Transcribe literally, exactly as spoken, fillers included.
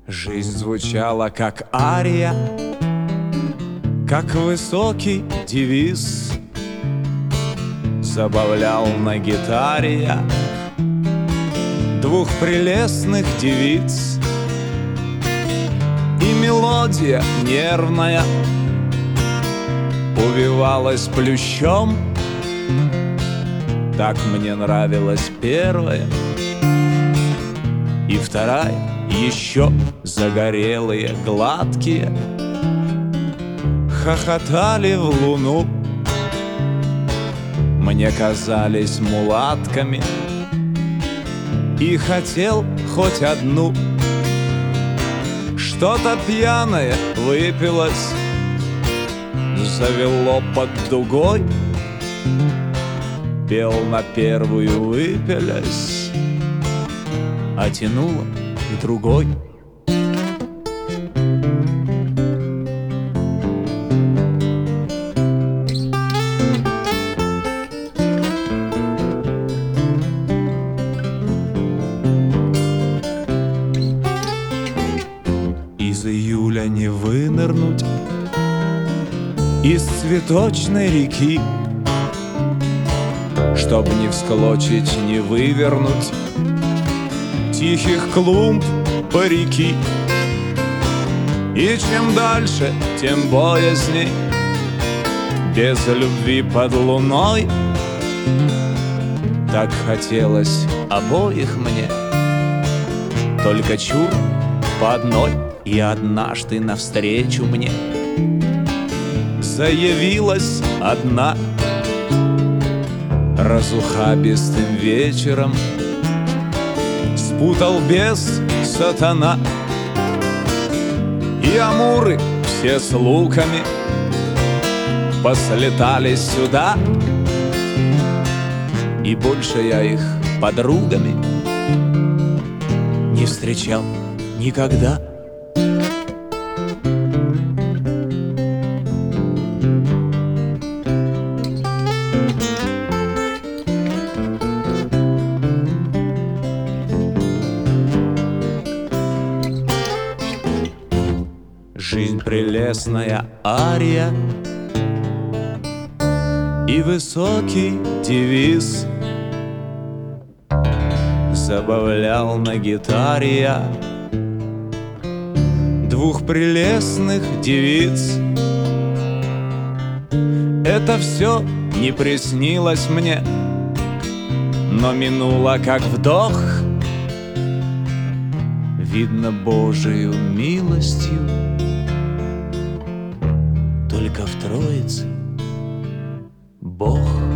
Жизнь звучала как ария, как высокий девиз. Забавлял на гитаре я двух прелестных девиц. И мелодия нервная увивалась плющом. Так мне нравилась первая и вторая еще. Загорелые, гладкие хохотали в луну. Мне казались мулатками, и хотел хоть одну. Что-то пьяное выпилось, завело под дугой. Пел на первую, выпилясь, а тянуло к другой. Из июля не вынырнуть из цветочной реки, чтоб не всколочить, не вывернуть тихих клумб парики. И чем дальше, тем боязней без любви под луной. Так хотелось обоих мне, только чур по одной. И однажды навстречу мне заявилась одна разухабистым вечером. Спутал бес сатана, и амуры все с луками послетали сюда. И больше я их подругами не встречал никогда. Жизнь прелестная ария и высокий девиз. Забавлял на гитаре я двух прелестных девиц. Это все не приснилось мне, но минуло как вдох. Видно Божию милостью, только в Троице Бог.